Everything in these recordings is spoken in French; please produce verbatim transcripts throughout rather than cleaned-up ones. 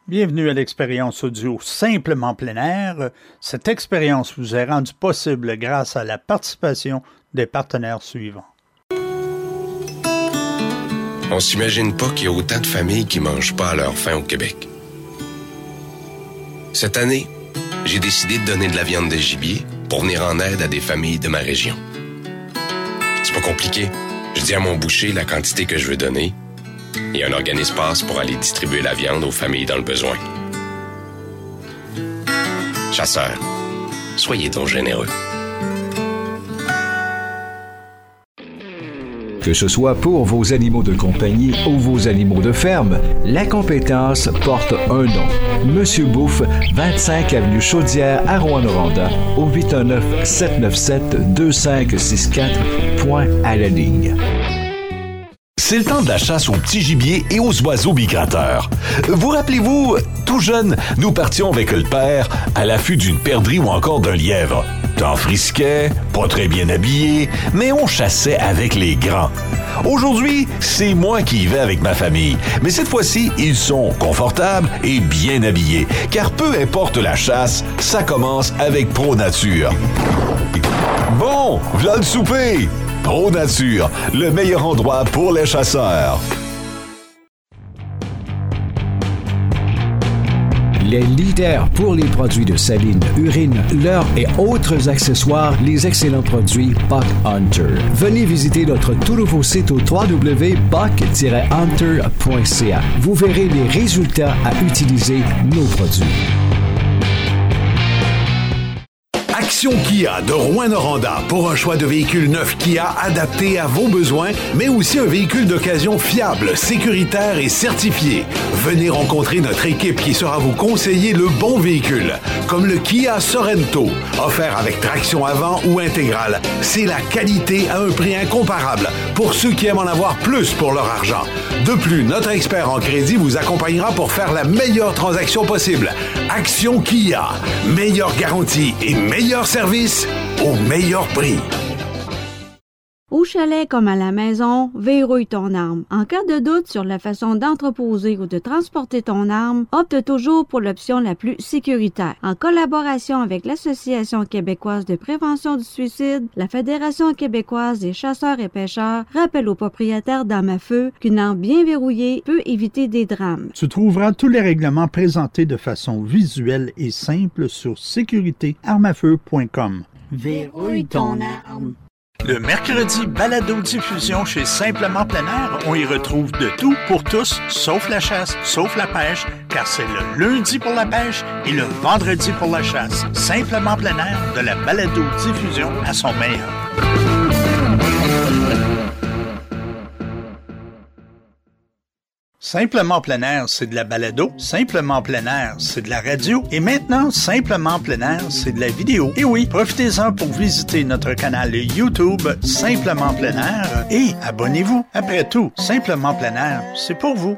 Bienvenue à l'expérience audio Simplement plein air. Cette expérience vous est rendue possible grâce à la participation des partenaires suivants. On s'imagine pas qu'il y a autant de familles qui mangent pas à leur faim au Québec. Cette année, j'ai décidé de donner de la viande de gibier pour venir en aide à des familles de ma région. C'est pas compliqué. Je dis à mon boucher la quantité que je veux donner et un organisme passe pour aller distribuer la viande aux familles dans le besoin. Chasseurs, soyez donc généreux. Que ce soit pour vos animaux de compagnie ou vos animaux de ferme, la compétence porte un nom. Monsieur Bouffe, vingt-cinq avenue Chaudière à Rouyn-Noranda, au huit un neuf, sept neuf sept, deux cinq six quatre, point à la ligne. C'est le temps de la chasse aux petits gibiers et aux oiseaux migrateurs. Vous rappelez-vous, tout jeune, nous partions avec le père à l'affût d'une perdrix ou encore d'un lièvre. Temps frisquet, pas très bien habillé, mais on chassait avec les grands. Aujourd'hui, c'est moi qui y vais avec ma famille, mais cette fois-ci, ils sont confortables et bien habillés, car peu importe la chasse, ça commence avec Pro Nature. Bon, v'là le souper! Pro Nature, le meilleur endroit pour les chasseurs. Les leaders pour les produits de saline, urine, leurre et autres accessoires, les excellents produits Buck Hunter. Venez visiter notre tout nouveau site au w w w point buck tiret hunter point c a. Vous verrez les résultats à utiliser nos produits. Action Kia de Rouyn-Noranda pour un choix de véhicules neufs Kia adaptés à vos besoins, mais aussi un véhicule d'occasion fiable, sécuritaire et certifié. Venez rencontrer notre équipe qui sera vous conseiller le bon véhicule, comme le Kia Sorento, offert avec traction avant ou intégrale. C'est la qualité à un prix incomparable pour ceux qui aiment en avoir plus pour leur argent. De plus, notre expert en crédit vous accompagnera pour faire la meilleure transaction possible. Action Kia, meilleure garantie et meilleur service au meilleur prix. Au chalet comme à la maison, verrouille ton arme. En cas de doute sur la façon d'entreposer ou de transporter ton arme, opte toujours pour l'option la plus sécuritaire. En collaboration avec l'Association québécoise de prévention du suicide, la Fédération québécoise des chasseurs et pêcheurs rappelle aux propriétaires d'armes à feu qu'une arme bien verrouillée peut éviter des drames. Tu trouveras tous les règlements présentés de façon visuelle et simple sur sécurité armes à feu point com. Verrouille ton arme. Le mercredi, balado-diffusion chez Simplement plein air, on y retrouve de tout pour tous, sauf la chasse, sauf la pêche, car c'est le lundi pour la pêche et le vendredi pour la chasse. Simplement plein air, de la balado-diffusion à son meilleur. Simplement plein air, c'est de la balado. Simplement plein air, c'est de la radio. Et maintenant, Simplement plein air, c'est de la vidéo. Et oui, profitez-en pour visiter notre canal YouTube Simplement plein air et abonnez-vous. Après tout, Simplement plein air, c'est pour vous.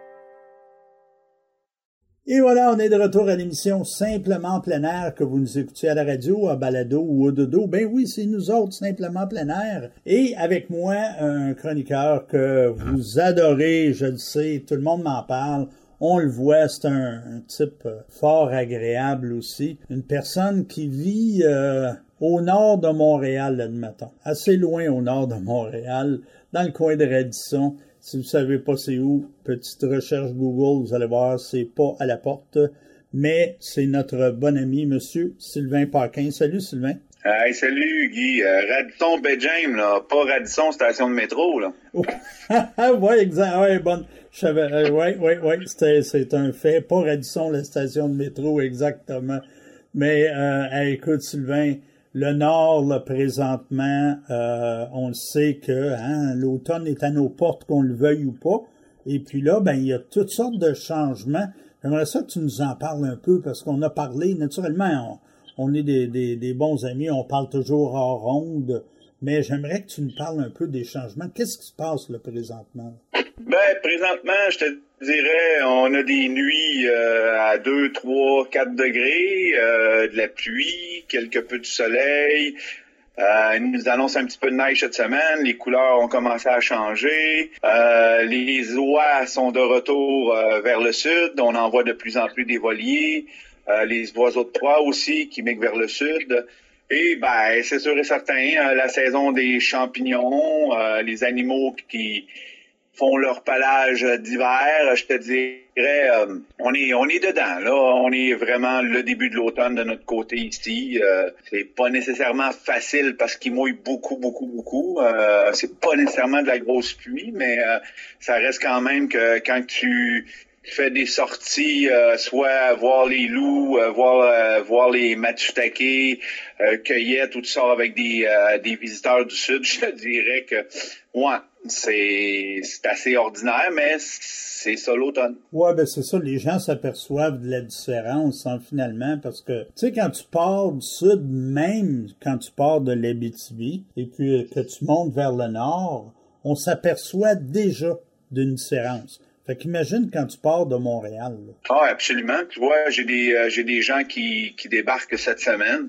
Et voilà, on est de retour à l'émission Simplement plein air que vous nous écoutez à la radio, à balado ou au dodo. Ben oui, c'est nous autres, Simplement plein air. Et avec moi, un chroniqueur que vous adorez, je le sais, tout le monde m'en parle. On le voit, c'est un, un type fort agréable aussi. Une personne qui vit euh, au nord de Montréal, admettons. Assez loin au nord de Montréal, dans le coin de Radisson. Si vous savez pas c'est où, petite recherche Google, vous allez voir, c'est pas à la porte, mais c'est notre bon ami, monsieur Sylvain Paquin. Salut, Sylvain. Hey, salut, Guy. Euh, Radisson Bedjame, là, pas Radisson station de métro, là. ouais, exact. Ouais, bonne. Je savais, euh, ouais, ouais, ouais, c'était, c'est un fait. Pas Radisson, la station de métro, exactement. Mais, euh, hey, écoute, Sylvain, le Nord, là, présentement, euh, on le sait que hein, l'automne est à nos portes, qu'on le veuille ou pas. Et puis là, ben, il y a toutes sortes de changements. J'aimerais ça que tu nous en parles un peu, parce qu'on a parlé, naturellement, on, on est des, des, des bons amis, on parle toujours hors ronde, mais j'aimerais que tu nous parles un peu des changements. Qu'est-ce qui se passe, là, présentement? Ben, présentement, je te dirais, on a des nuits euh, à deux, trois, quatre degrés, euh, de la pluie, quelques peu de soleil. Euh, ils nous annoncent un petit peu de neige cette semaine. Les couleurs ont commencé à changer. Euh, les oies sont de retour euh, vers le sud. On en voit de plus en plus des voliers. Euh, les oiseaux de proie aussi qui migrent vers le sud. Et ben, c'est sûr et certain, euh, la saison des champignons, euh, les animaux qui font leur pelage d'hiver, je te dirais, euh, on est on est dedans, là. On est vraiment le début de l'automne de notre côté ici. Euh, c'est pas nécessairement facile parce qu'il mouille beaucoup, beaucoup, beaucoup. Euh, c'est pas nécessairement de la grosse pluie, mais euh, ça reste quand même que quand tu fais des sorties, euh, soit voir les loups, euh, voir euh, voir les matsutake, euh, cueillettes, ou tu sors avec des euh, des visiteurs du sud, je te dirais que ouais, c'est c'est assez ordinaire, mais c'est ça l'automne. Ouais, ben c'est ça, les gens s'aperçoivent de la différence hein, finalement, parce que tu sais, quand tu pars du sud, même quand tu pars de l'Abitibi, et puis que tu montes vers le nord, on s'aperçoit déjà d'une différence. Fait qu'imagine quand tu pars de Montréal. Là. Ah, absolument. Tu vois, j'ai des euh, j'ai des gens qui, qui débarquent cette semaine.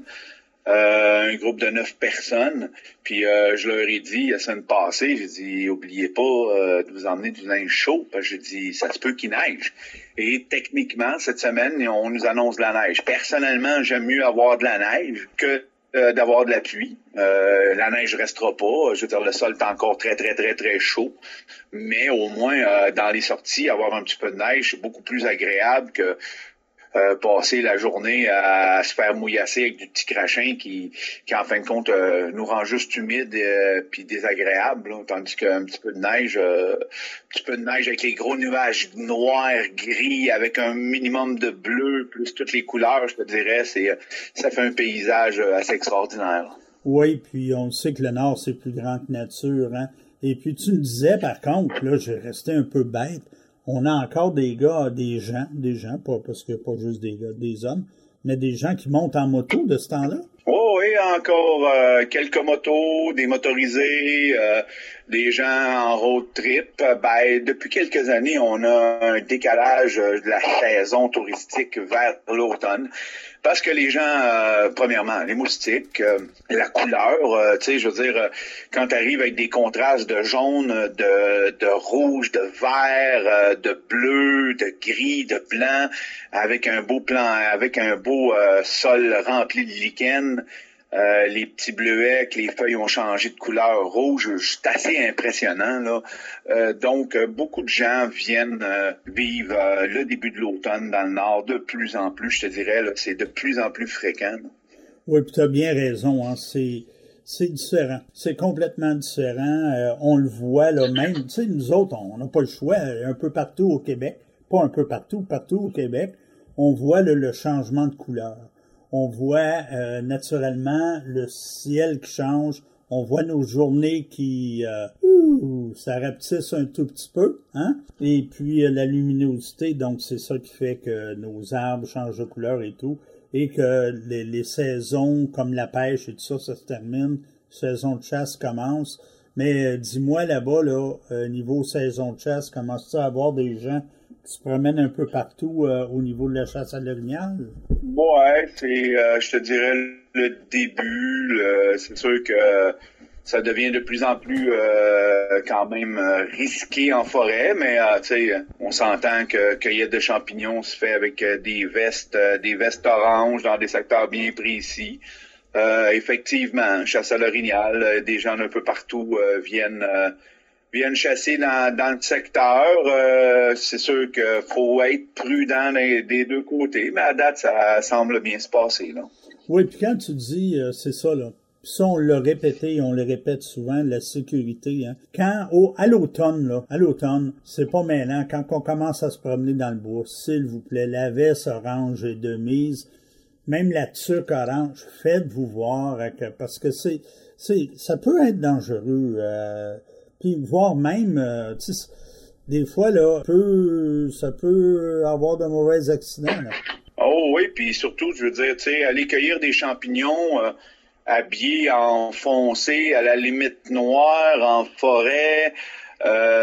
Euh, un groupe de neuf personnes. Puis euh, je leur ai dit la semaine passée, j'ai dit oubliez pas euh, de vous emmener du linge chaud. Parce que j'ai dit ça se peut qu'il neige. Et techniquement, cette semaine, on nous annonce de la neige. Personnellement, j'aime mieux avoir de la neige que Euh, d'avoir de la pluie. Euh, la neige restera pas. Je veux dire, le sol est encore très, très, très, très chaud. Mais au moins, euh, dans les sorties, avoir un petit peu de neige, c'est beaucoup plus agréable que euh, passer la journée à, à se faire mouillasser avec du petit crachin qui, qui en fin de compte, euh, nous rend juste humide euh, puis désagréable. Là, tandis qu'un petit peu de neige, euh, un petit peu de neige avec les gros nuages noirs, gris, avec un minimum de bleu, plus toutes les couleurs, je te dirais, c'est ça fait un paysage assez extraordinaire. Oui, puis on sait que le Nord, c'est plus grand que nature. Hein? Et puis tu me disais, par contre, là, j'ai resté un peu bête, on a encore des gars, des gens, des gens, pas parce que pas juste des gars, des hommes, mais des gens qui montent en moto de ce temps-là. Oh oui, encore euh, quelques motos, des motorisés, euh, des gens en road trip. Ben, depuis quelques années, on a un décalage de la saison touristique vers l'automne. Parce que les gens, euh, premièrement, les moustiques, euh, la couleur, euh, tu sais, je veux dire, euh, quand tu arrives avec des contrastes de jaune, de, de rouge, de vert, euh, de bleu, de gris, de blanc, avec un beau plan, avec un beau euh, sol rempli de lichen, euh, les petits bleuets, que les feuilles ont changé de couleur rouge, c'est assez impressionnant, là. Euh, donc, euh, beaucoup de gens viennent euh, vivre euh, le début de l'automne dans le Nord de plus en plus, je te dirais, là, c'est de plus en plus fréquent. Là. Oui, puis tu as bien raison, hein, c'est... C'est différent. C'est complètement différent. Euh, on le voit, là, même, tu sais, nous autres, on n'a pas le choix. Un peu partout au Québec, pas un peu partout, partout au Québec, on voit le, le changement de couleur. On voit euh, naturellement le ciel qui change. On voit nos journées qui, euh, ouh, ça rapetisse un tout petit peu, hein. Et puis euh, la luminosité, donc c'est ça qui fait que nos arbres changent de couleur et tout. Et que les, les saisons comme la pêche et tout ça, ça se termine, saison de chasse commence. Mais euh, dis-moi là-bas, là, euh, niveau saison de chasse, commence-tu à avoir des gens qui se promènent un peu partout euh, au niveau de la chasse à l'orignal? Ouais, c'est, euh, je te dirais, le début. Le, c'est sûr que ça devient de plus en plus euh, quand même euh, risqué en forêt, mais euh, tu sais, on s'entend que cueillette de champignons se fait avec euh, des vestes, euh, des vestes oranges dans des secteurs bien précis. Euh, effectivement, chasse à l'orignal, euh, des gens un peu partout euh, viennent euh, viennent chasser dans, dans le secteur. Euh, c'est sûr qu'il faut être prudent des, des deux côtés, mais à date, ça semble bien se passer, là. Oui, puis quand tu dis, euh, c'est ça, là, puis ça, on l'a répété, on le répète souvent, la sécurité, hein. Quand, au, à l'automne, là, à l'automne, c'est pas mêlant, quand on commence à se promener dans le bois, s'il vous plaît, la veste orange est de mise, même la tuque orange, faites-vous voir, parce que c'est, c'est, ça peut être dangereux, euh, puis voire même, euh, tu sais, des fois, là, peut, ça peut avoir de mauvais accidents, là. Oh oui, puis surtout, je veux dire, tu sais, aller cueillir des champignons euh, habillés en foncé, à la limite noire, en forêt,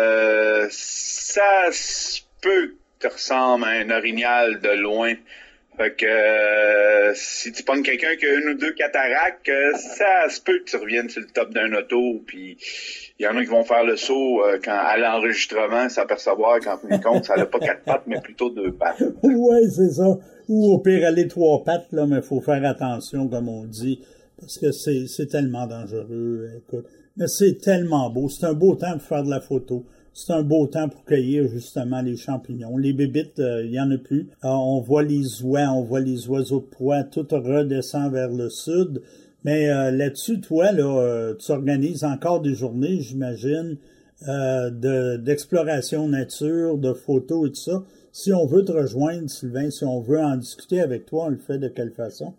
euh, ça se peut que tu ressembles à un orignal de loin. Fait que euh, si tu pognes quelqu'un qui a une ou deux cataractes, euh, ça se peut que tu reviennes sur le top d'un auto, puis il y en a qui vont faire le saut euh, quand à l'enregistrement, s'apercevoir qu'en fin de compte, ça n'a pas quatre pattes, mais plutôt deux pattes. Oui, c'est ça. Ou au pire, aller trois pattes, là, mais il faut faire attention, comme on dit, parce que c'est, c'est tellement dangereux. Écoute, mais c'est tellement beau. C'est un beau temps pour faire de la photo. C'est un beau temps pour cueillir, justement, les champignons. Les bébites, il euh, y en a plus. Euh, on voit les oies, on voit les oiseaux de proie, tout redescend vers le sud. Mais euh, là-dessus, toi, là, euh, tu organises encore des journées, j'imagine, euh, de, d'exploration nature, de photos et tout ça. Si on veut te rejoindre, Sylvain, si on veut en discuter avec toi, on le fait de quelle façon?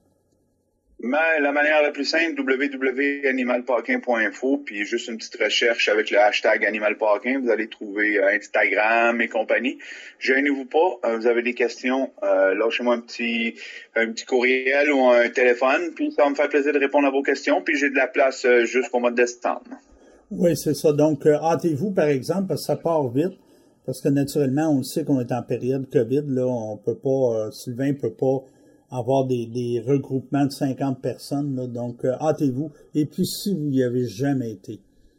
Mais la manière la plus simple, w w w point animal parkin point info, puis juste une petite recherche avec le hashtag Animal Parkin, vous allez trouver euh, Instagram et compagnie. Gênez-vous pas, euh, vous avez des questions, euh, lâchez-moi un petit un petit courriel ou un téléphone, puis ça va me faire plaisir de répondre à vos questions, puis j'ai de la place euh, jusqu'au mois de décembre. Oui, c'est ça. Donc, euh, hâtez-vous, par exemple, parce que ça part vite, parce que naturellement, on sait qu'on est en période COVID, là, on peut pas, euh, Sylvain peut pas avoir des, des regroupements de cinquante personnes, là, donc euh, hâtez-vous. Et puis, si vous n'y avez jamais été,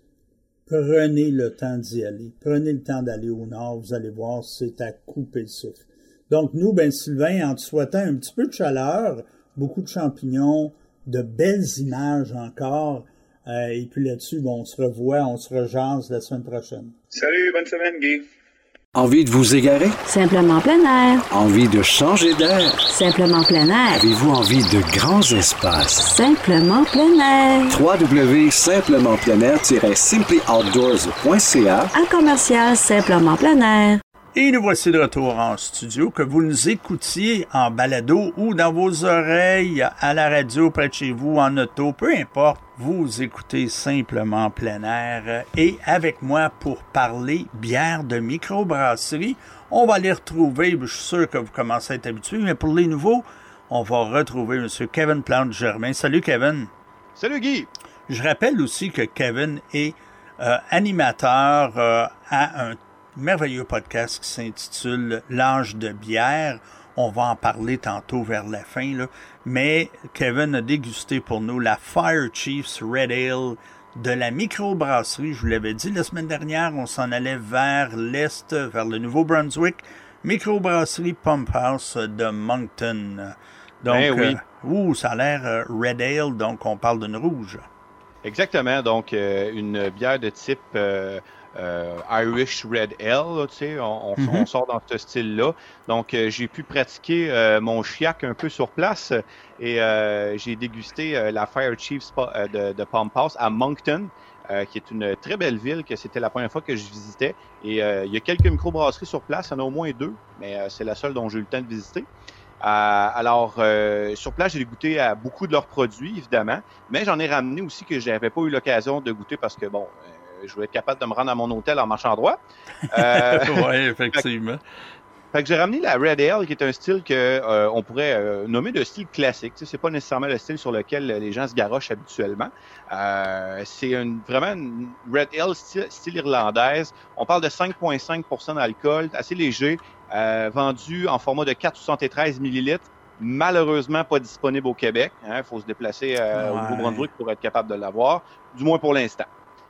prenez le temps d'y aller. Prenez le temps d'aller au nord, vous allez voir, c'est à couper le souffle. Donc, nous, ben Sylvain, en te souhaitant un petit peu de chaleur, beaucoup de champignons, de belles images encore, euh, et puis là-dessus, bon, on se revoit, on se rejase la semaine prochaine. Salut, bonne semaine, Guy. Envie de vous égarer? Simplement plein air. Envie de changer d'air? Simplement plein air. Avez-vous envie de grands espaces? Simplement plein air. w w w point simplement plein air tiret simply outdoors point c a À commercial Simplement plein air. Et nous voici de retour en studio, que vous nous écoutiez en balado ou dans vos oreilles, à la radio, près de chez vous, en auto, peu importe, vous écoutez Simplement plein air. Et avec moi pour parler bière de microbrasserie, on va les retrouver, je suis sûr que vous commencez à être habitués, mais pour les nouveaux, on va retrouver M. Kevin Plante-Germain. Salut Kevin. Salut Guy. Je rappelle aussi que Kevin est euh, animateur euh, à un merveilleux podcast qui s'intitule L'Âge de bière. On va en parler tantôt vers la fin, là. Mais Kevin a dégusté pour nous la Fire Chiefs Red Ale de la microbrasserie. Je vous l'avais dit la semaine dernière, on s'en allait vers l'est, vers le Nouveau-Brunswick. Microbrasserie Pump House de Moncton. Donc, ben oui. euh, ouh, ça a l'air euh, Red Ale, donc on parle d'une rouge. Exactement, donc euh, une bière de type euh, euh, Irish Red Ale, là, tu sais, on, on, mm-hmm. on sort dans ce style-là. Donc euh, j'ai pu pratiquer euh, mon chiac un peu sur place et euh, j'ai dégusté euh, la Fire Chiefs euh, de, de Pump House à Moncton, euh, qui est une très belle ville, que c'était la première fois que je visitais. Et euh, il y a quelques microbrasseries sur place, il y en a au moins deux, mais euh, c'est la seule dont j'ai eu le temps de visiter. Euh, alors, euh, sur place, j'ai goûté à beaucoup de leurs produits, évidemment, mais j'en ai ramené aussi que j'avais pas eu l'occasion de goûter parce que, bon, euh, je voulais être capable de me rendre à mon hôtel en marchant droit. Euh, oui, effectivement. Fait que j'ai ramené la Red Ale, qui est un style que euh, on pourrait euh, nommer de style classique. Tu sais, c'est pas nécessairement le style sur lequel les gens se garochent habituellement. Euh, c'est une, vraiment une Red Ale style, style irlandaise. On parle de cinq virgule cinq pour cent d'alcool, assez léger, euh, vendu en format de quatre virgule soixante-treize millilitres. Malheureusement, pas disponible au Québec. Il hein, faut se déplacer euh, ouais. au Nouveau-Brunswick pour être capable de l'avoir, du moins pour l'instant.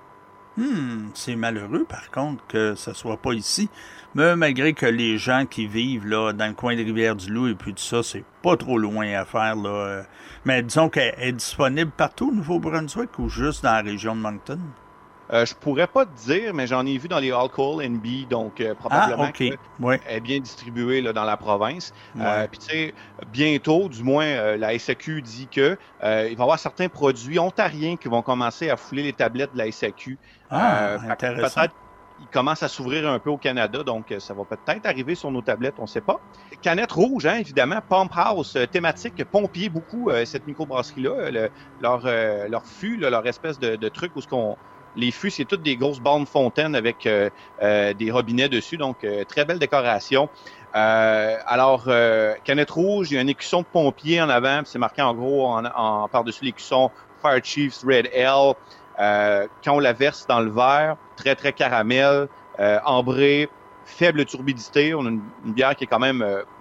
Hmm, c'est malheureux, par contre, que ce soit pas ici. Mais malgré que les gens qui vivent là dans le coin de Rivière-du-Loup et puis tout ça, c'est pas trop loin à faire, là. Mais disons qu'elle est disponible partout au Nouveau-Brunswick ou juste dans la région de Moncton? Euh, je pourrais pas te dire, mais j'en ai vu dans les Alcohol and B, donc euh, probablement ah, okay. qu'elle ouais. est bien distribuée là, dans la province. Ouais. Euh, puis tu sais, bientôt, du moins, euh, la S A Q dit que euh, il va y avoir certains produits ontariens qui vont commencer à fouler les tablettes de la S A Q. Ah, euh, intéressant. Peut-être ils commencent à s'ouvrir un peu au Canada, donc ça va peut-être arriver sur nos tablettes, on ne sait pas. Canette rouge, hein, évidemment, Pump House, euh, thématique pompier beaucoup, euh, cette microbrasserie-là. Le, leur, euh, leur fût, là, leur espèce de, de truc où ce qu'on... Les fûts, c'est toutes des grosses bornes fontaines avec euh, euh, des robinets dessus, donc euh, très belle décoration. Euh, alors, euh, canette rouge, il y a un écusson de pompier en avant, puis c'est marqué en gros en, en par-dessus l'écusson Fire Chiefs Red Ale. Euh, quand on la verse dans le verre, très très caramel, euh, ambré, faible turbidité. On a une, une bière qui est quand même euh,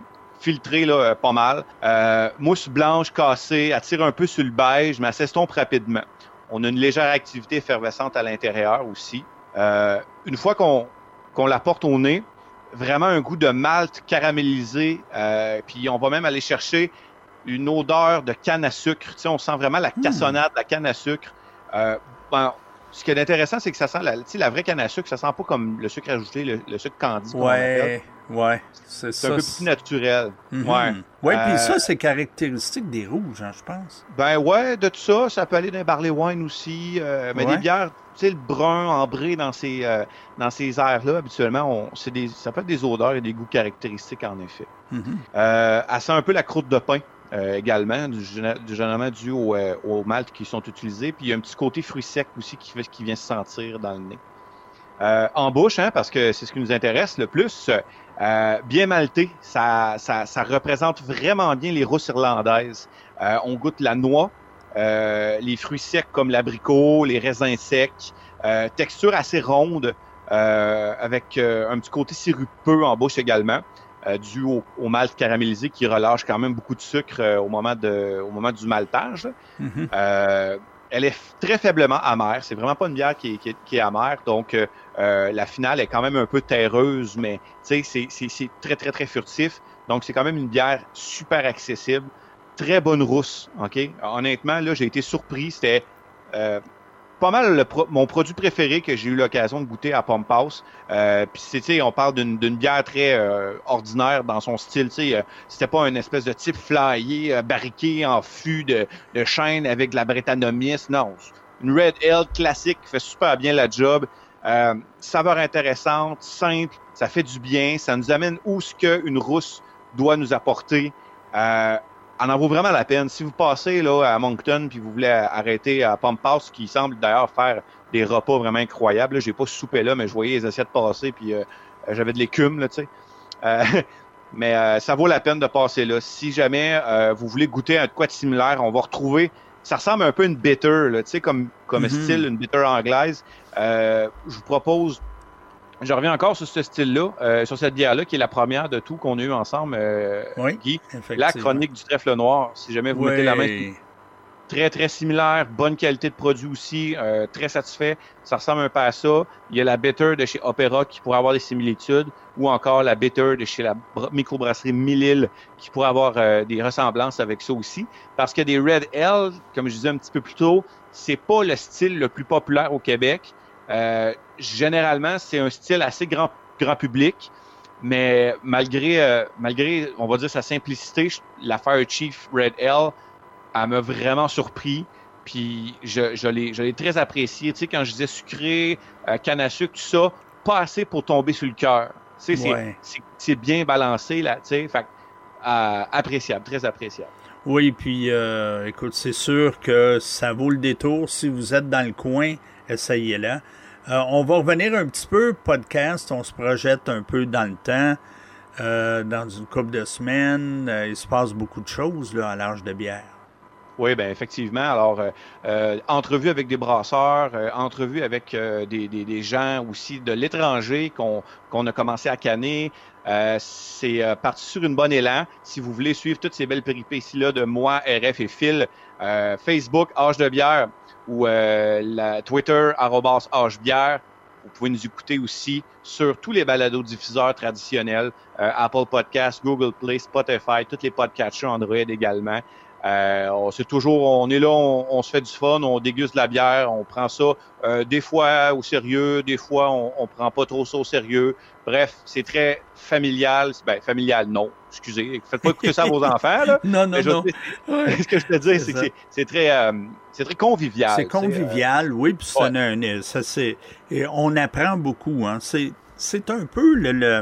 filtré là, euh, pas mal. Euh, mousse blanche cassée, attire un peu sur le beige, mais elle s'estompe rapidement. On a une légère activité effervescente à l'intérieur aussi. Euh, une fois qu'on, qu'on la porte au nez, vraiment un goût de malt caramélisé, euh, puis on va même aller chercher une odeur de canne à sucre. Tu sais, on sent vraiment la cassonade de la canne à sucre. Euh, ben, ce qui est intéressant, c'est que ça sent la, tu sais, la vraie canne à sucre, ça sent pas comme le sucre ajouté, le, le sucre candy. Ouais, ouais, c'est, c'est ça. un peu plus naturel. Mm-hmm. Ouais, ouais euh, puis ça, c'est caractéristique des rouges, hein, je pense. Ben ouais, de tout ça, ça peut aller d'un barley wine aussi, euh, mais ouais. des bières, tu sais, le brun ambré dans ces euh, dans ces airs-là, habituellement, on, c'est des, ça peut être des odeurs et des goûts caractéristiques en effet. Mm-hmm. Euh, elle sent un peu la croûte de pain. Euh, également, du, du généralement dû au, euh, au malt qui sont utilisés. Puis il y a un petit côté fruit sec aussi qui, qui vient se sentir dans le nez. Euh, en bouche, hein, parce que c'est ce qui nous intéresse le plus, euh, bien malté, ça, ça, ça représente vraiment bien les rousses irlandaises. Euh, on goûte la noix, euh, les fruits secs comme l'abricot, les raisins secs, euh, texture assez ronde, euh, avec euh, un petit côté sirupeux en bouche également. Euh, dû au, au malt caramélisé qui relâche quand même beaucoup de sucre euh, au moment de au moment du maltage. Mm-hmm. Euh, elle est f- très faiblement amère. C'est vraiment pas une bière qui est, qui est, qui est amère. Donc euh, euh, la finale est quand même un peu terreuse, mais tu sais c'est, c'est, c'est très très très furtif. Donc c'est quand même une bière super accessible, très bonne rousse. Ok. Honnêtement là j'ai été surpris. C'était euh, pas mal le pro- mon produit préféré que j'ai eu l'occasion de goûter à Pump House. Euh, puis c'est, tu sais, on parle d'une, d'une bière très euh, ordinaire dans son style. Tu sais, euh, c'était pas une espèce de type flyé, euh, barriqué en fût de, de chêne avec de la Brettanomyces. Non, une Red Ale classique qui fait super bien la job. Euh, saveur intéressante, simple, ça fait du bien. Ça nous amène où ce qu'une rousse doit nous apporter. Euh, Elle en vaut vraiment la peine. Si vous passez là à Moncton puis vous voulez arrêter à Pump House, qui semble d'ailleurs faire des repas vraiment incroyables. Là, j'ai pas soupé là, mais je voyais les assiettes passer puis euh, j'avais de l'écume là, tu sais. Euh, mais euh, ça vaut la peine de passer là. Si jamais euh, vous voulez goûter un de quoi de similaire, on va retrouver. Ça ressemble un peu à une bitter, là, tu sais, comme comme mm-hmm. style, une bitter anglaise. Euh, je vous propose. Je reviens encore sur ce style-là, euh, sur cette bière-là, qui est la première de tout qu'on a eu ensemble, euh, oui, Guy. La chronique du trèfle noir. Si jamais vous oui. mettez la main, très, très similaire, bonne qualité de produit aussi, euh, très satisfait. Ça ressemble un peu à ça. Il y a la bitter de chez Opéra qui pourrait avoir des similitudes, ou encore la bitter de chez la br- microbrasserie Mille-Îles qui pourrait avoir euh, des ressemblances avec ça aussi. Parce que des Red Ale, comme je disais un petit peu plus tôt, c'est pas le style le plus populaire au Québec. Euh, généralement, c'est un style assez grand grand public, mais malgré euh, malgré, on va dire sa simplicité, la Fire Chief Red Ale, elle m'a vraiment surpris. Puis je, je l'ai je l'ai très apprécié. Tu sais, quand je disais sucré, euh, canne à sucre, tout ça, pas assez pour tomber sur le cœur. Tu sais, ouais. c'est, c'est c'est bien balancé là. Tu sais, fait euh, appréciable, très appréciable. Oui, puis euh, écoute, c'est sûr que ça vaut le détour si vous êtes dans le coin. Essayez-la. Euh, on va revenir un petit peu podcast. On se projette un peu dans le temps. Euh, dans une couple de semaines, euh, il se passe beaucoup de choses là, à l'âge de bière. Oui, bien effectivement. Alors, euh, euh, entrevue avec des brasseurs, euh, entrevue avec euh, des, des, des gens aussi de l'étranger qu'on, qu'on a commencé à canner. Euh, c'est euh, parti sur une bonne élan. Si vous voulez suivre toutes ces belles péripéties-là de moi, R F et Phil, euh, Facebook, Âge de bière, ou euh, la Twitter, arrobas H-bière. Vous pouvez nous écouter aussi sur tous les balados-diffuseurs traditionnels, euh, Apple Podcasts, Google Play, Spotify, tous les podcatchers Android également. Euh, on, c'est toujours, on est là, on, on se fait du fun, on déguste de la bière, on prend ça euh, des fois au sérieux, des fois on, on prend pas trop ça au sérieux. Bref, c'est très familial. Ben, familial, non. Excusez, faites pas écouter ça à vos enfants, là. Non, non, non. Ouais. Ce que je peux dire, c'est, c'est que c'est, c'est très, euh, c'est très convivial. C'est convivial, euh, oui, puis ça, ouais. un, ça c'est, et on apprend beaucoup, hein. C'est, c'est un peu le, le,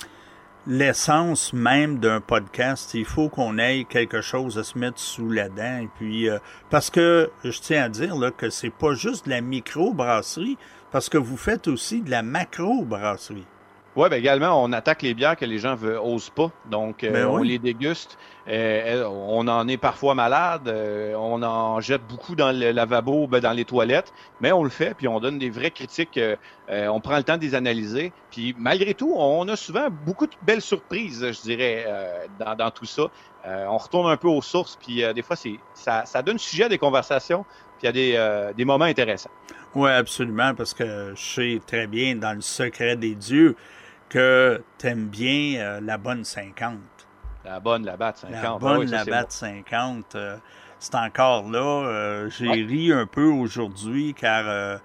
l'essence même d'un podcast. Il faut qu'on ait quelque chose à se mettre sous la dent. Et puis, euh, parce que je tiens à dire là que c'est pas juste de la micro-brasserie, parce que vous faites aussi de la macro-brasserie. Oui, bien également, on attaque les bières que les gens n'osent pas. Donc, euh, on oui. les déguste. Euh, on en est parfois malade. Euh, on en jette beaucoup dans le lavabo, ben, dans les toilettes. Mais on le fait, puis on donne des vraies critiques. Euh, euh, on prend le temps de les analyser. Puis malgré tout, on a souvent beaucoup de belles surprises, je dirais, euh, dans, dans tout ça. Euh, on retourne un peu aux sources, puis euh, des fois, c'est ça, ça donne sujet à des conversations, puis il y a des, euh, des moments intéressants. Oui, absolument, parce que je sais très bien, dans le secret des dieux, que t'aimes bien euh, la bonne cinquante. La bonne, la batte cinquante. La bonne, ah oui, ça, la batte bon. cinquante. Euh, c'est encore là. Euh, j'ai ouais. ri un peu aujourd'hui car euh,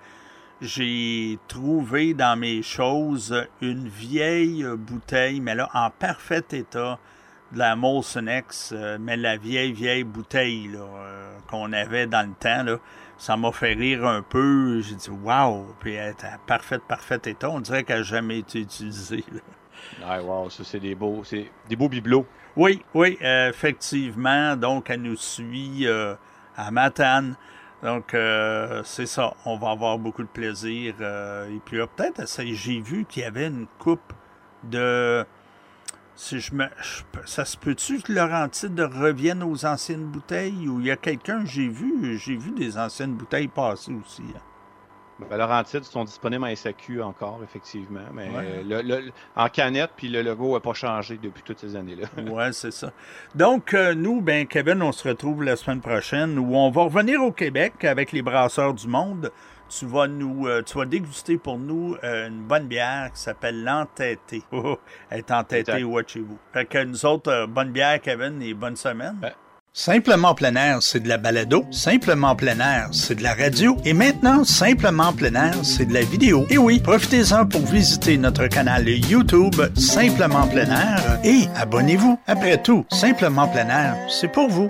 j'ai trouvé dans mes choses une vieille bouteille, mais là, en parfait état, de la Molson X, euh, mais la vieille, vieille bouteille là, euh, qu'on avait dans le temps, là. Ça m'a fait rire un peu. J'ai dit, wow! Puis elle est en parfait, parfait état. On dirait qu'elle n'a jamais été utilisée. Ah, wow, ça, c'est des beaux, c'est des beaux bibelots. Oui, oui, euh, effectivement. Donc, elle nous suit euh, à Matane. Donc, euh, c'est ça. On va avoir beaucoup de plaisir. Euh, et puis, là, peut-être, j'ai vu qu'il y avait une coupe de... Si je me, je, ça se peut-tu que Laurentide revienne aux anciennes bouteilles ou il y a quelqu'un, j'ai vu, j'ai vu des anciennes bouteilles passer aussi. Hein. Ben, Laurentides sont disponibles en S A Q encore, effectivement, mais ouais. le, le, en canette, puis le logo n'a pas changé depuis toutes ces années-là. Oui, c'est ça. Donc, euh, nous, ben Kevin, on se retrouve la semaine prochaine où on va revenir au Québec avec les Brasseurs du Monde. Tu vas nous, euh, tu vas déguster pour nous euh, une bonne bière qui s'appelle l'Entêté. Oh, elle est entêtée, watchez-vous. Fait que nous autres, euh, bonne bière, Kevin, et bonne semaine. Ben. Simplement plein air, c'est de la balado. Simplement plein air, c'est de la radio. Et maintenant, Simplement plein air, c'est de la vidéo. Et oui, profitez-en pour visiter notre canal YouTube Simplement plein air et abonnez-vous. Après tout, Simplement plein air, c'est pour vous.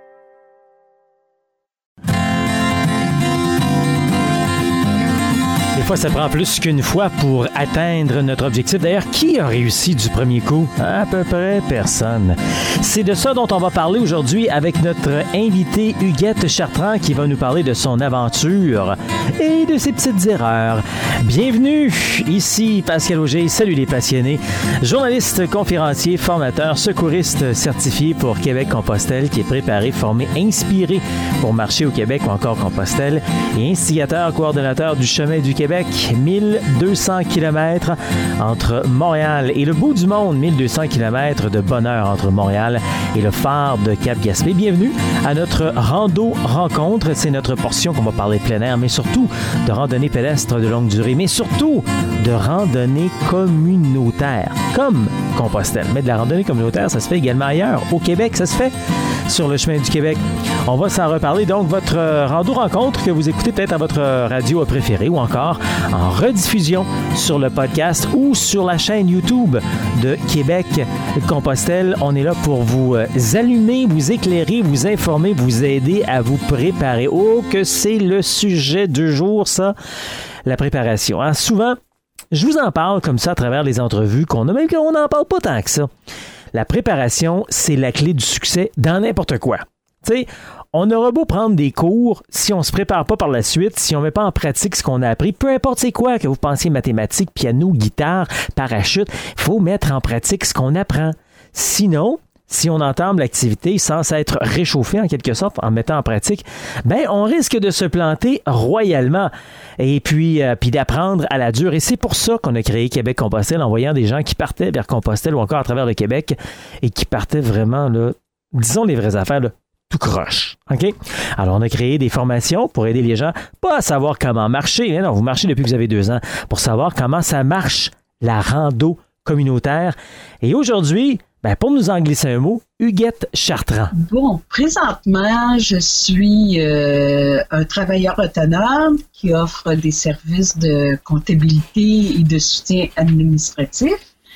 Des fois, ça prend plus qu'une fois pour atteindre notre objectif. D'ailleurs, qui a réussi du premier coup? À peu près personne. C'est de ça dont on va parler aujourd'hui avec notre invitée Huguette Chartrand qui va nous parler de son aventure et de ses petites erreurs. Bienvenue, ici Pascal Auger. Salut les passionnés. Journaliste, conférencier, formateur, secouriste certifié pour Québec-Compostelle qui est préparé, formé, inspiré pour marcher au Québec ou encore Compostelle et instigateur, coordonnateur du Chemin du Québec. mille deux cents kilomètres entre Montréal et le bout du monde, mille deux cents kilomètres de bonheur entre Montréal et le phare de Cap-Gaspé. Bienvenue à notre rando rencontre. C'est notre portion qu'on va parler de plein air, mais surtout de randonnée pédestre de longue durée, mais surtout de randonnée communautaire, comme Compostelle. Mais de la randonnée communautaire, ça se fait également ailleurs. Au Québec, ça se fait sur le chemin du Québec. On va s'en reparler. Donc, votre rando rencontre que vous écoutez peut-être à votre radio préférée ou encore en rediffusion sur le podcast ou sur la chaîne YouTube de Québec-Compostelle. On est là pour vous allumer, vous éclairer, vous informer, vous aider à vous préparer. Oh, que c'est le sujet du jour, ça, la préparation. Hein? Souvent, je vous en parle comme ça à travers les entrevues qu'on a, même qu'on n'en parle pas tant que ça. La préparation, c'est la clé du succès dans n'importe quoi. Tu sais, on aura beau prendre des cours, si on ne se prépare pas par la suite, si on ne met pas en pratique ce qu'on a appris, peu importe c'est quoi, que vous pensiez mathématiques, piano, guitare, parachute, il faut mettre en pratique ce qu'on apprend. Sinon, si on entame l'activité sans s'être réchauffé en quelque sorte, en mettant en pratique, ben on risque de se planter royalement et puis, euh, puis d'apprendre à la dure. Et c'est pour ça qu'on a créé Québec-Compostelle en voyant des gens qui partaient vers Compostelle ou encore à travers le Québec et qui partaient vraiment, là, disons les vraies affaires, là, tout croche. OK? Alors, on a créé des formations pour aider les gens, pas à savoir comment marcher, mais non, vous marchez depuis que vous avez deux ans, pour savoir comment ça marche, la rando communautaire. Et aujourd'hui, ben, pour nous en glisser un mot, Huguette Chartrand. Bon, présentement, je suis euh, un travailleur autonome qui offre des services de comptabilité et de soutien administratif.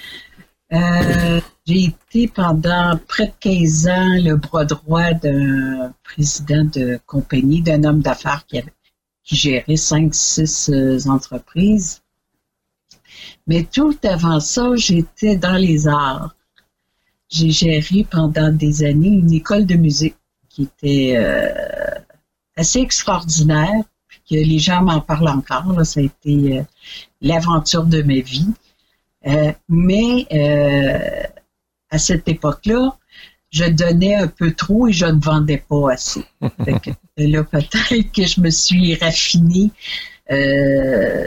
Euh, j'ai été pendant près de quinze ans le bras droit d'un président de compagnie, d'un homme d'affaires qui, avait, qui gérait cinq, six euh, entreprises. Mais tout avant ça, j'étais dans les arts. J'ai géré pendant des années une école de musique qui était euh, assez extraordinaire, puis que les gens m'en parlent encore. Là, ça a été euh, l'aventure de ma vie. Euh, mais euh, à cette époque-là, je donnais un peu trop et je ne vendais pas assez. Fait que, là, peut-être que je me suis raffinée, euh,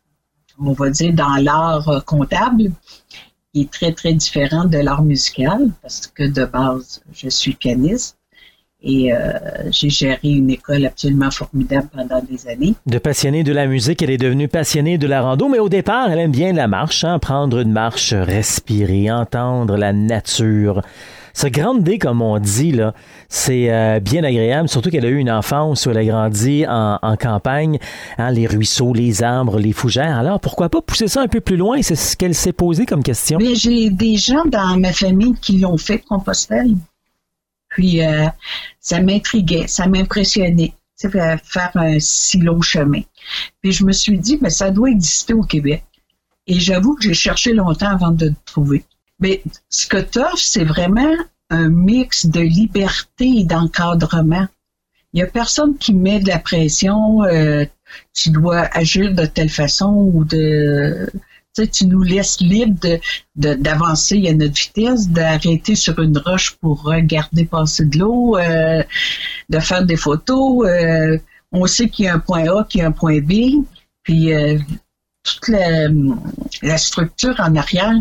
on va dire, dans l'art comptable, qui est très, très différent de l'art musical, parce que de base, je suis pianiste. Et euh, j'ai géré une école absolument formidable pendant des années. De passionnée de la musique, elle est devenue passionnée de la rando, mais au départ, elle aime bien la marche, hein? Prendre une marche, respirer, entendre la nature. Se grandir, comme on dit, là, c'est euh, bien agréable, surtout qu'elle a eu une enfance où elle a grandi en, en campagne, hein, les ruisseaux, les arbres, les fougères. Alors, pourquoi pas pousser ça un peu plus loin? C'est ce qu'elle s'est posé comme question. Mais j'ai des gens dans ma famille qui l'ont fait, Compostelle. Puis, euh, ça m'intriguait, ça m'impressionnait, tu sais, faire un si long chemin. Puis, je me suis dit, mais ça doit exister au Québec. Et j'avoue que j'ai cherché longtemps avant de le trouver. Mais ce que t'offres, c'est vraiment un mix de liberté et d'encadrement. Il n'y a personne qui met de la pression, euh, tu dois agir de telle façon ou de... Tu sais, tu nous laisses libre de, de, d'avancer à notre vitesse, d'arrêter sur une roche pour regarder passer de l'eau, euh, de faire des photos. Euh, on sait qu'il y a un point A, qu'il y a un point B, puis euh, toute la, la structure en arrière,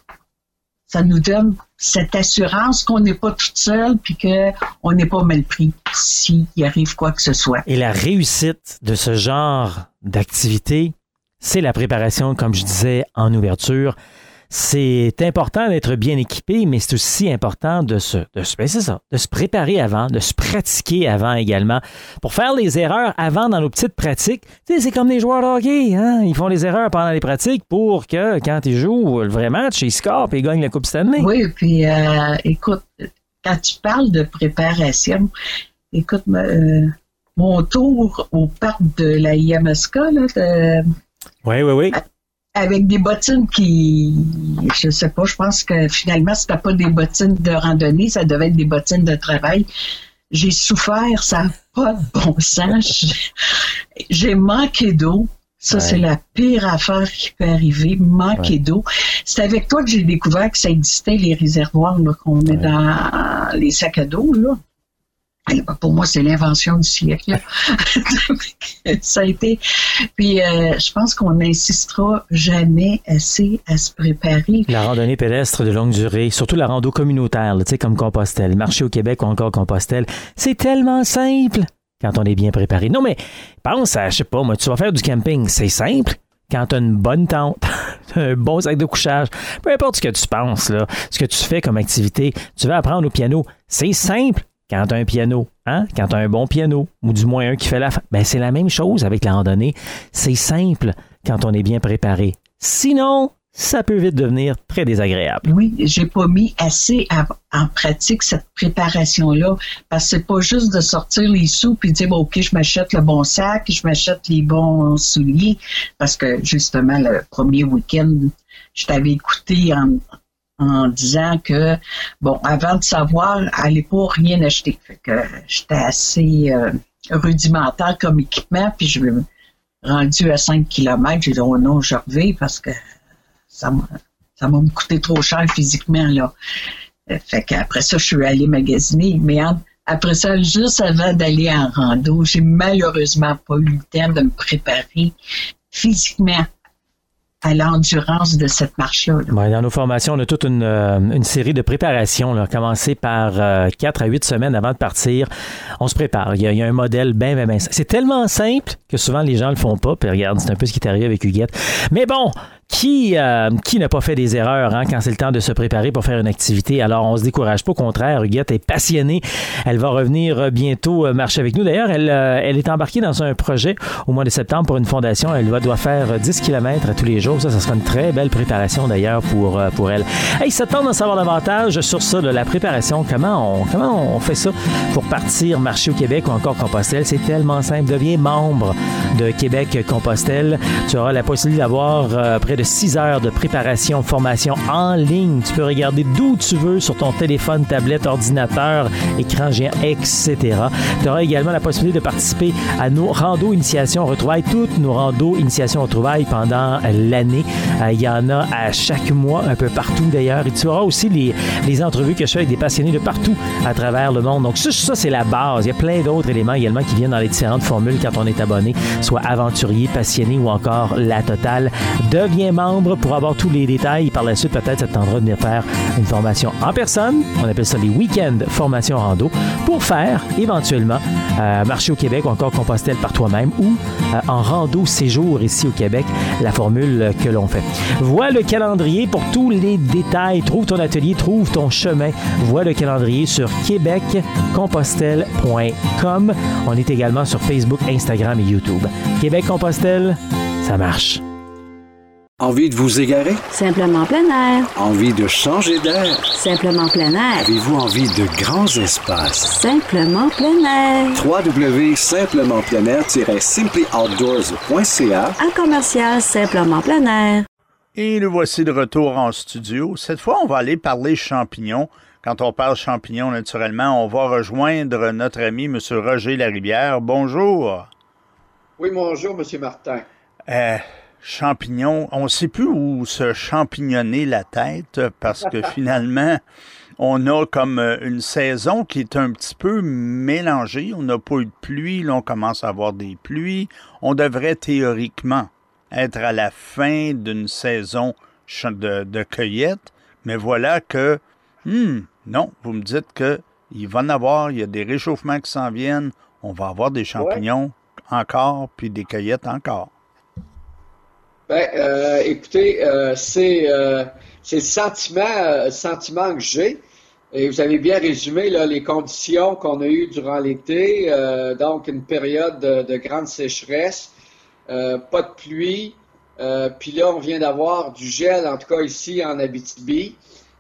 ça nous donne cette assurance qu'on n'est pas toute seule puis qu'on n'est pas mal pris s'il arrive quoi que ce soit. Et la réussite de ce genre d'activité, c'est la préparation, comme je disais en ouverture. C'est important d'être bien équipé, mais c'est aussi important de se, de se, ben c'est ça, de se préparer avant, de se pratiquer avant également. Pour faire les erreurs avant dans nos petites pratiques, tu sais, c'est comme les joueurs de hockey, hein? Ils font les erreurs pendant les pratiques pour que, quand ils jouent le vrai match, ils scorent et ils gagnent la Coupe Stanley. Oui, puis euh, écoute, quand tu parles de préparation, écoute, euh, mon tour au parc de la I M S K, là, de... Oui, oui, oui. Avec des bottines qui, je sais pas, je pense que finalement, c'était pas des bottines de randonnée, ça devait être des bottines de travail. J'ai souffert, ça n'a pas de bon sens. J'ai manqué d'eau. Ça, ouais. C'est la pire affaire qui peut arriver, manquer ouais. d'eau. C'est avec toi que j'ai découvert que ça existait, les réservoirs là, qu'on met ouais. dans les sacs à dos, là. Et pour moi, c'est l'invention du siècle. Ça a été. Puis, euh, je pense qu'on n'insistera jamais assez à se préparer. La randonnée pédestre de longue durée, surtout la rando communautaire, tu sais, comme Compostelle, marcher au Québec ou encore Compostelle, c'est tellement simple quand on est bien préparé. Non, mais pense à, je sais pas, moi, tu vas faire du camping, c'est simple. Quand tu as une bonne tente, un bon sac de couchage, peu importe ce que tu penses, là, ce que tu fais comme activité, tu vas apprendre au piano, c'est simple. Quand tu as un piano, hein? Quand tu as un bon piano, ou du moins un qui fait la fin, ben c'est la même chose avec la randonnée. C'est simple quand on est bien préparé. Sinon, ça peut vite devenir très désagréable. Oui, j'ai pas mis assez à, en pratique cette préparation-là, parce que c'est pas juste de sortir les sous puis de dire, bon, OK, je m'achète le bon sac, je m'achète les bons souliers, parce que justement, le premier week-end, je t'avais écouté en... en disant que, bon, avant de savoir, allez pas rien acheter. Fait que j'étais assez euh, rudimentaire comme équipement, puis je me rendu à cinq kilomètres, j'ai dit, oh non, je reviens parce que ça m'a, ça m'a coûté trop cher physiquement, là. Fait qu'après ça, je suis allée magasiner, mais en, après ça, juste avant d'aller en rando, j'ai malheureusement pas eu le temps de me préparer physiquement à l'endurance de cette marche-là. Là. Ouais, dans nos formations, on a toute une, euh, une série de préparations, là, commencé par euh, quatre à huit semaines avant de partir. On se prépare. Il y a, il y a un modèle bien, bien, bien simple. C'est tellement simple que souvent les gens le font pas. Puis regarde, c'est un peu ce qui est arrivé avec Huguette. Mais bon, qui, euh, qui n'a pas fait des erreurs hein, quand c'est le temps de se préparer pour faire une activité? Alors, on se décourage pas. Au contraire, Huguette est passionnée. Elle va revenir bientôt marcher avec nous. D'ailleurs, elle, euh, elle est embarquée dans un projet au mois de septembre pour une fondation. Elle va, doit faire dix kilomètres à tous les jours. Ça, ça sera une très belle préparation d'ailleurs pour, euh, pour elle. Hey, ça tente d'en savoir davantage sur ça, de la préparation. Comment on, comment on fait ça pour partir marcher au Québec ou encore Compostelle? C'est tellement simple. Deviens membre de Québec Compostelle. Tu auras la possibilité d'avoir euh, près près de six heures de préparation, formation en ligne. Tu peux regarder d'où tu veux sur ton téléphone, tablette, ordinateur, écran géant, et cetera. Tu auras également la possibilité de participer à nos randos initiation retrouvailles, toutes nos randos initiation retrouvailles pendant l'année. Euh, il y en a à chaque mois, un peu partout d'ailleurs. Et tu auras aussi les, les entrevues que je fais avec des passionnés de partout à travers le monde. Donc ça, ça, c'est la base. Il y a plein d'autres éléments également qui viennent dans les différentes formules quand on est abonné, soit aventurier, passionné ou encore la totale. Deviens membre pour avoir tous les détails. Par la suite, peut-être, ça te tendra de venir faire une formation en personne. On appelle ça les week-ends formation rando pour faire éventuellement euh, marcher au Québec ou encore Compostelle par toi-même ou euh, en rando séjour ici au Québec, la formule que l'on fait. Vois le calendrier pour tous les détails. Trouve ton atelier, trouve ton chemin. Vois le calendrier sur québec compostelle point com. On est également sur Facebook, Instagram et YouTube. Québec-Compostelle, ça marche. Envie de vous égarer? Simplement plein air. Envie de changer d'air? Simplement plein air. Avez-vous envie de grands espaces? Simplement plein air. w w w point simplement plein air tiret simply outdoors point c a À commercial Simplement plein air. Et nous voici de retour en studio. Cette fois, on va aller parler champignons. Quand on parle champignons, naturellement, on va rejoindre notre ami M. Roger Larivière. Bonjour. Oui, bonjour, M. Martin. Euh, champignons, on ne sait plus où se champignonner la tête parce que finalement, on a comme une saison qui est un petit peu mélangée. On n'a pas eu de pluie, là, on commence à avoir des pluies. On devrait théoriquement être à la fin d'une saison de, de cueillette, mais voilà que, hmm, non, vous me dites qu'il va en avoir, il y a des réchauffements qui s'en viennent, on va avoir des champignons ouais. encore, puis des cueillettes encore. Ben, euh, écoutez, euh, c'est, euh, c'est le sentiment, euh, sentiment que j'ai. Et vous avez bien résumé là, les conditions qu'on a eues durant l'été, euh, donc une période de, de grande sécheresse. Euh, pas de pluie, euh, puis là, on vient d'avoir du gel, en tout cas ici en Abitibi.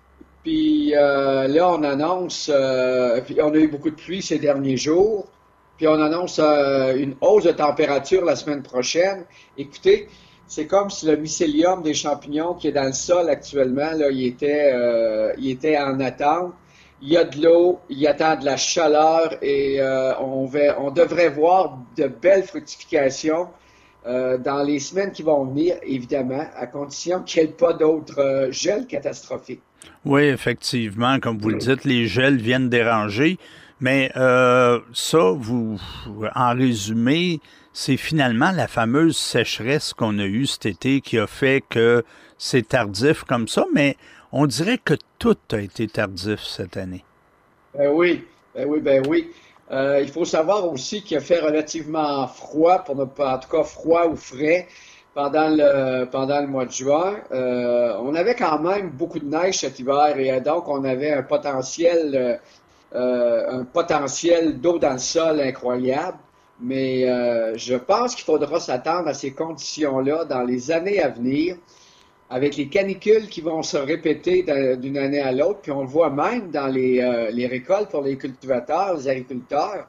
Puis euh, là, on annonce, euh, puis on a eu beaucoup de pluie ces derniers jours, puis on annonce euh, une hausse de température la semaine prochaine. Écoutez, c'est comme si le mycélium des champignons qui est dans le sol actuellement, là, il était, euh, il était en attente. Il y a de l'eau, il attend de la chaleur et euh, on, va, on devrait voir de belles fructifications Euh, dans les semaines qui vont venir, évidemment, à condition qu'il n'y ait pas d'autres euh, gels catastrophiques. Oui, effectivement, comme vous le dites, les gels viennent déranger, mais euh, ça, vous, en résumé, c'est finalement la fameuse sécheresse qu'on a eue cet été qui a fait que c'est tardif comme ça, mais on dirait que tout a été tardif cette année. Ben oui, ben oui, ben oui. Euh, il faut savoir aussi qu'il a fait relativement froid, pour ne pas, en tout cas froid ou frais, pendant le, pendant le mois de juin. Euh, on avait quand même beaucoup de neige cet hiver et donc on avait un potentiel, euh, un potentiel d'eau dans le sol incroyable. Mais euh, je pense qu'il faudra s'attendre à ces conditions-là dans les années à venir, avec les canicules qui vont se répéter d'une année à l'autre, puis on le voit même dans les, euh, les récoltes pour les cultivateurs, les agriculteurs.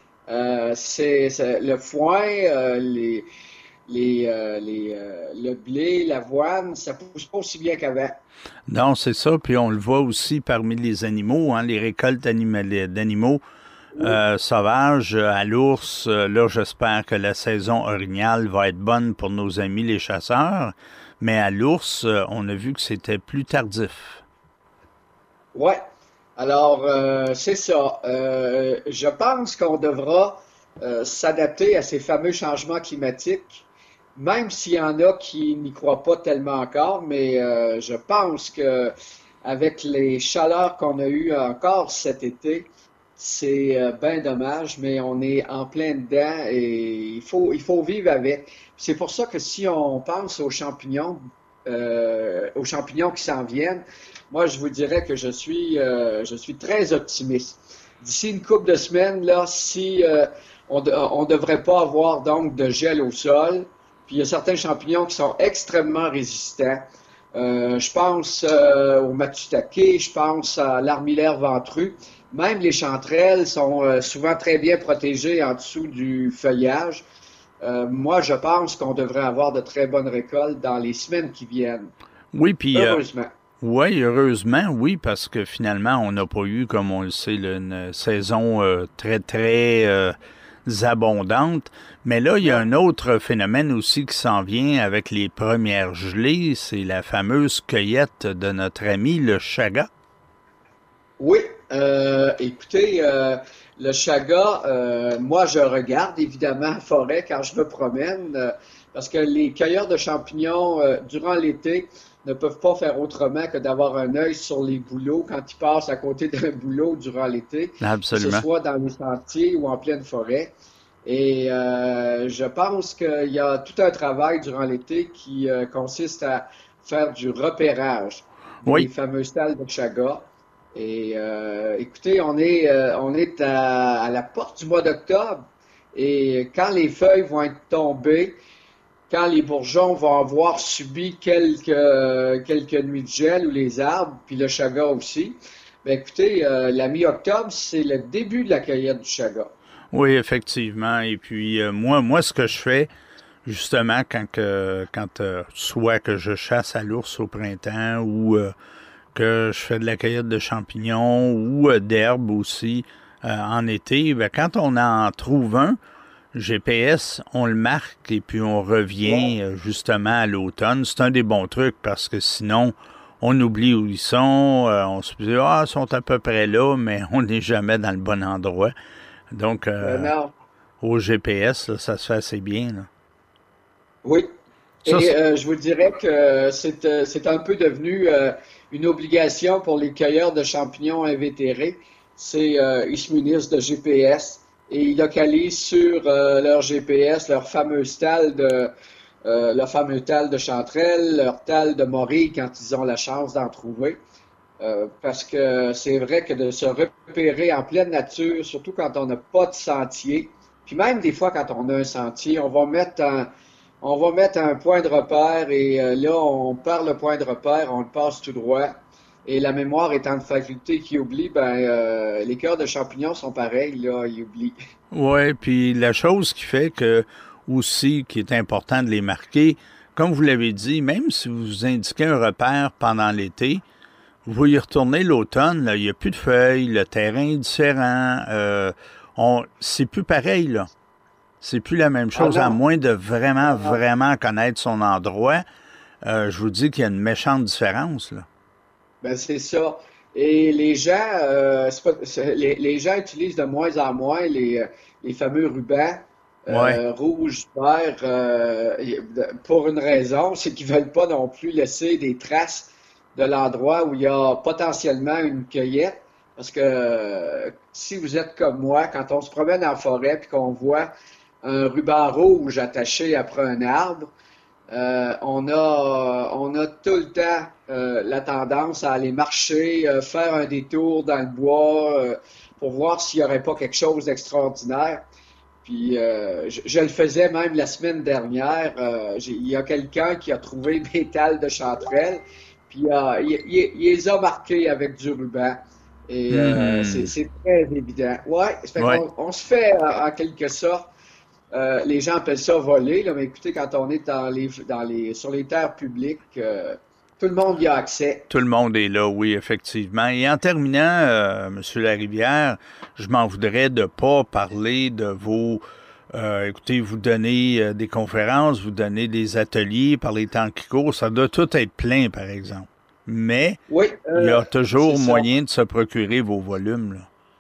Euh, c'est, c'est le foin, euh, les, les, euh, les, euh, le blé, l'avoine, ça pousse pas aussi bien qu'avant. Non, c'est ça, puis on le voit aussi parmi les animaux, hein, les récoltes d'animaux euh, sauvages à l'ours. Là, j'espère que la saison orignale va être bonne pour nos amis les chasseurs. Mais à l'ours, on a vu que c'était plus tardif. Oui. Alors, euh, c'est ça. Euh, je pense qu'on devra euh, s'adapter à ces fameux changements climatiques, même s'il y en a qui n'y croient pas tellement encore, mais euh, je pense que avec les chaleurs qu'on a eues encore cet été, c'est euh, bien dommage, mais on est en plein dedans et il faut, il faut vivre avec. C'est pour ça que si on pense aux champignons, euh, aux champignons qui s'en viennent, moi je vous dirais que je suis, euh, je suis très optimiste. D'ici une couple de semaines, là, si euh, on ne devrait pas avoir donc de gel au sol, puis il y a certains champignons qui sont extrêmement résistants. Euh, je pense euh, au matsutake, je pense à l'armillaire ventru. Même les chanterelles sont euh, souvent très bien protégées en dessous du feuillage. euh, moi, je pense qu'on devrait avoir de très bonnes récoltes dans les semaines qui viennent. Oui, puis... Heureusement. Euh, oui, heureusement, oui, parce que finalement, on n'a pas eu, comme on le sait, là, une saison euh, très, très euh, abondante. Mais là, il y a un autre phénomène aussi qui s'en vient avec les premières gelées, c'est la fameuse cueillette de notre ami le chaga. Oui, euh, écoutez, euh, le chaga, euh, moi je regarde évidemment la forêt quand je me promène, euh, parce que les cueilleurs de champignons euh, durant l'été ne peuvent pas faire autrement que d'avoir un œil sur les bouleaux quand ils passent à côté d'un bouleau durant l'été, Absolument. que ce soit dans les sentiers ou en pleine forêt. Et euh, je pense qu'il y a tout un travail durant l'été qui euh, consiste à faire du repérage oui. des fameuses salles de chaga. Et euh, écoutez, on est euh, on est à, à la porte du mois d'octobre et quand les feuilles vont être tombées, quand les bourgeons vont avoir subi quelques euh, quelques nuits de gel ou les arbres, puis le chaga aussi, ben écoutez, euh, la mi-octobre, c'est le début de la cueillette du chaga. Oui, effectivement. Et puis euh, moi, moi, ce que je fais, justement, quand que quand euh, soit que je chasse à l'ours au printemps ou euh, que je fais de la cueillette de champignons ou euh, d'herbes aussi euh, en été, ben, quand on en trouve un, G P S, on le marque et puis on revient euh, justement à l'automne. C'est un des bons trucs parce que sinon, on oublie où ils sont, euh, on se dit « Ah, ils sont à peu près là », mais on n'est jamais dans le bon endroit. Donc, euh, euh, au G P S, là, ça se fait assez bien. Là. Oui. Ça, et euh, je vous dirais que c'est, euh, c'est un peu devenu euh, une obligation pour les cueilleurs de champignons invétérés. C'est euh, ils se munissent de G P S et ils localisent sur euh, leur G P S leur fameux tal de euh, leur fameux tal de chanterelle, leur tal de morille quand ils ont la chance d'en trouver. Euh, parce que c'est vrai que de se repérer en pleine nature, surtout quand on n'a pas de sentier, puis même des fois quand on a un sentier, on va mettre un, on va mettre un point de repère et euh, là, on perd le point de repère, on le passe tout droit. Et la mémoire étant une faculté qui oublie, ben euh, les cœurs de champignons sont pareils, là, ils oublient. Oui, puis la chose qui fait que aussi, qui est important de les marquer, comme vous l'avez dit, même si vous indiquez un repère pendant l'été, vous y retournez l'automne, là, il n'y a plus de feuilles, le terrain est différent, euh, on, c'est plus pareil, là. C'est plus la même chose, ah à moins de vraiment, vraiment connaître son endroit. Euh, je vous dis qu'il y a une méchante différence, là. Ben, c'est ça. Et les gens, euh, c'est pas, c'est, les, les gens utilisent de moins en moins les, les fameux rubans euh, ouais. rouge, vert, euh, pour une raison, c'est qu'ils veulent pas non plus laisser des traces de l'endroit où il y a potentiellement une cueillette. Parce que euh, si vous êtes comme moi, quand on se promène en forêt puis qu'on voit un ruban rouge attaché après un arbre, euh, on a on a tout le temps euh, la tendance à aller marcher, euh, faire un détour dans le bois euh, pour voir s'il n'y aurait pas quelque chose d'extraordinaire. Puis euh, je, je le faisais même la semaine dernière. Euh, il y a quelqu'un qui a trouvé mes tales de chanterelle, puis euh, il, il, il les a marqués avec du ruban. Et euh, mmh. c'est, c'est très évident. Ouais, ça fait ouais. qu'on, on se fait en, en quelque sorte. Euh, les gens appellent ça voler, là, mais écoutez, quand on est dans les, dans les, sur les terres publiques, euh, tout le monde y a accès. Tout le monde est là, oui, effectivement. Et en terminant, euh, M. Larivière, je m'en voudrais de ne pas parler de vos... Euh, écoutez, vous donnez euh, des conférences, vous donnez des ateliers par les temps qui courent, ça doit tout être plein, par exemple. Mais oui, euh, il y a toujours moyen de se procurer vos volumes, là.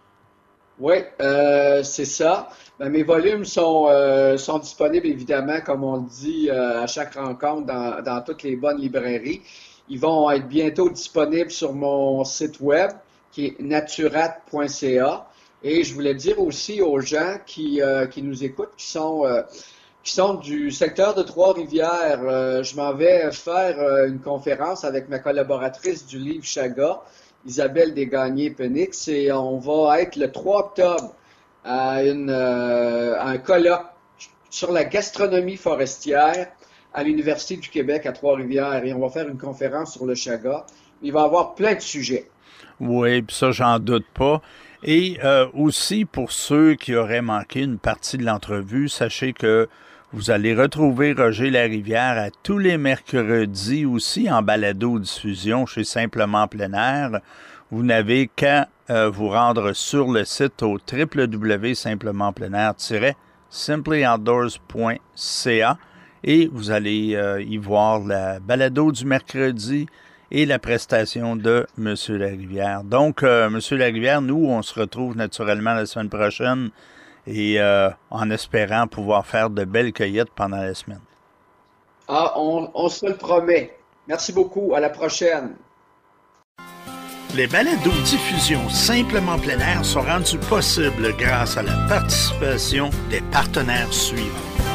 Oui, euh, c'est ça. Ben, mes volumes sont, euh, sont disponibles, évidemment, comme on le dit, euh, à chaque rencontre dans, dans toutes les bonnes librairies. Ils vont être bientôt disponibles sur mon site web, qui est naturat point c a. Et je voulais dire aussi aux gens qui, euh, qui nous écoutent, qui sont, euh, qui sont du secteur de Trois-Rivières, euh, je m'en vais faire euh, une conférence avec ma collaboratrice du livre Chaga, Isabelle Desgagnés-Penix, et on va être le trois octobre à, une, euh, à un colloque sur la gastronomie forestière à l'Université du Québec à Trois-Rivières, et on va faire une conférence sur le chaga. Il va y avoir plein de sujets. Oui, puis ça, j'en doute pas. Et euh, aussi, pour ceux qui auraient manqué une partie de l'entrevue, sachez que Vous allez retrouver Roger Larivière à tous les mercredis aussi en balado-diffusion chez Simplement Plein Air. Vous n'avez qu'à euh, vous rendre sur le site au w w w point simplement plein air tiret simply outdoors point c a et vous allez euh, y voir la balado du mercredi et la prestation de M. Larivière. Donc, euh, M. Larivière, nous, on se retrouve naturellement la semaine prochaine et euh, en espérant pouvoir faire de belles cueillettes pendant la semaine. Ah, on, on se le promet. Merci beaucoup. À la prochaine. Les balados-diffusions Simplement Plein Air sont rendus possibles grâce à la participation des partenaires suivants.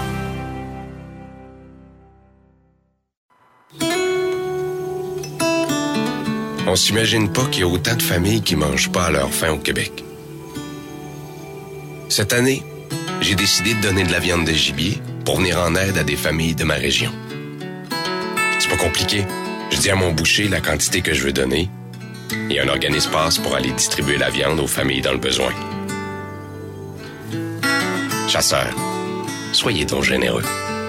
On s'imagine pas qu'il y a autant de familles qui mangent pas à leur faim au Québec. Cette année, j'ai décidé de donner de la viande de gibier pour venir en aide à des familles de ma région. C'est pas compliqué. Je dis à mon boucher la quantité que je veux donner et un organisme passe pour aller distribuer la viande aux familles dans le besoin. Chasseurs, soyez donc généreux.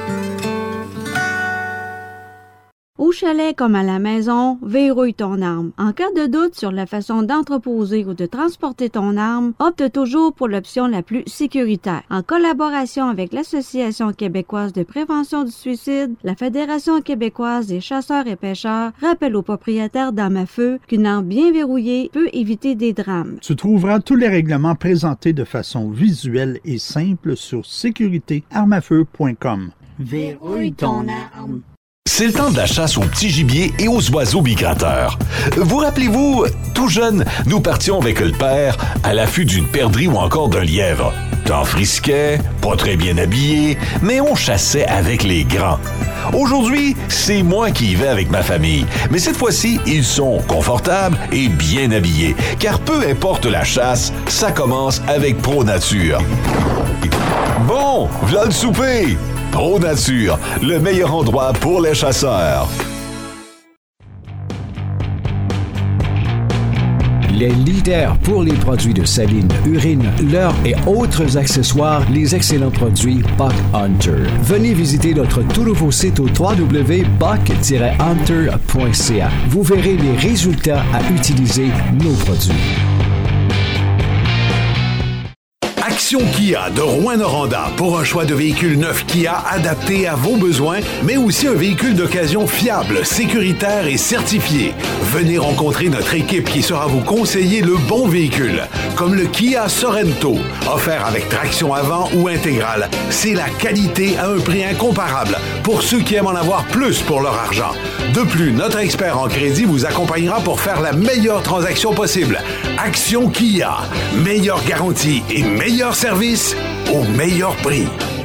Au chalet comme à la maison, verrouille ton arme. En cas de doute sur la façon d'entreposer ou de transporter ton arme, opte toujours pour l'option la plus sécuritaire. En collaboration avec l'Association québécoise de prévention du suicide, la Fédération québécoise des chasseurs et pêcheurs rappelle aux propriétaires d'armes à feu qu'une arme bien verrouillée peut éviter des drames. Tu trouveras tous les règlements présentés de façon visuelle et simple sur sécurité armes à feu point com. Verrouille ton arme. C'est le temps de la chasse aux petits gibiers et aux oiseaux migrateurs. Vous rappelez-vous, tout jeune, nous partions avec le père à l'affût d'une perdrix ou encore d'un lièvre. Temps frisquet, pas très bien habillé, mais on chassait avec les grands. Aujourd'hui, c'est moi qui y vais avec ma famille, mais cette fois-ci, ils sont confortables et bien habillés, car peu importe la chasse, ça commence avec Pro Nature. Bon, v'là le souper! Pro Nature, le meilleur endroit pour les chasseurs. Les leaders pour les produits de saline, urine, leurre et autres accessoires, les excellents produits Buck Hunter. Venez visiter notre tout nouveau site au w w w point buck tiret hunter point c a. Vous verrez les résultats à utiliser nos produits. Action Kia de Rouyn-Noranda pour un choix de véhicules neufs Kia adaptés à vos besoins, mais aussi un véhicule d'occasion fiable, sécuritaire et certifié. Venez rencontrer notre équipe qui saura vous conseiller le bon véhicule, comme le Kia Sorento, offert avec traction avant ou intégrale. C'est la qualité à un prix incomparable pour ceux qui aiment en avoir plus pour leur argent. De plus, notre expert en crédit vous accompagnera pour faire la meilleure transaction possible. Action Kia, meilleure garantie et meilleur service au meilleur prix.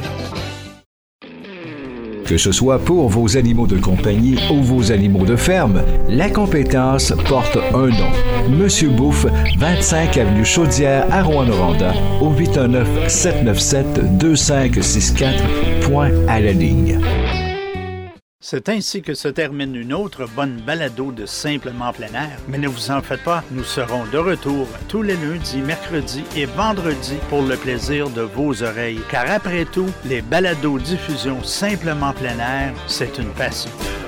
Que ce soit pour vos animaux de compagnie ou vos animaux de ferme, la compétence porte un nom. Monsieur Bouffe, vingt-cinq avenue Chaudière à Rouyn-Noranda, au huit un neuf, sept neuf sept, deux cinq six quatre, point à la ligne. C'est ainsi que se termine une autre bonne balado de Simplement Plein Air. Mais ne vous en faites pas, nous serons de retour tous les lundis, mercredis et vendredis pour le plaisir de vos oreilles. Car après tout, les balados diffusions Simplement Plein Air, c'est une passion.